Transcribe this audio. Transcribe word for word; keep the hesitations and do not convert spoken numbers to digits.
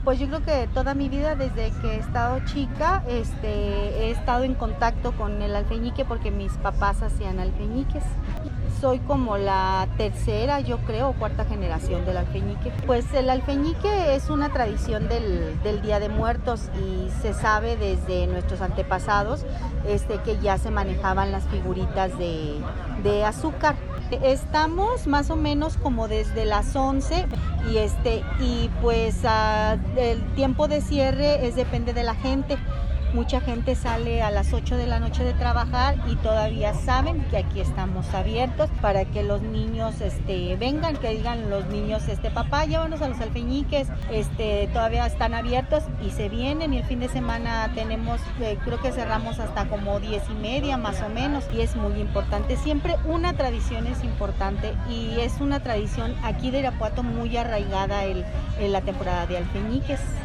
Pues yo creo que toda mi vida, desde que he estado chica, este, he estado en contacto con el alfeñique porque mis papás hacían alfeñiques. Soy como la tercera, yo creo, o cuarta generación del alfeñique. Pues el alfeñique es una tradición del, del Día de Muertos y se sabe desde nuestros antepasados este, que ya se manejaban las figuritas de, de azúcar. Estamos más o menos como desde las once y este y pues uh, el tiempo de cierre es depende de la gente. Mucha gente sale a las ocho de la noche de trabajar y todavía saben que aquí estamos abiertos para que los niños este, vengan, que digan los niños, este, papá, llévanos a los alfeñiques, este, todavía están abiertos y se vienen, y el fin de semana tenemos, eh, creo que cerramos hasta como diez y media más o menos, y es muy importante. Siempre una tradición es importante y es una tradición aquí de Irapuato muy arraigada el, en la temporada de alfeñiques.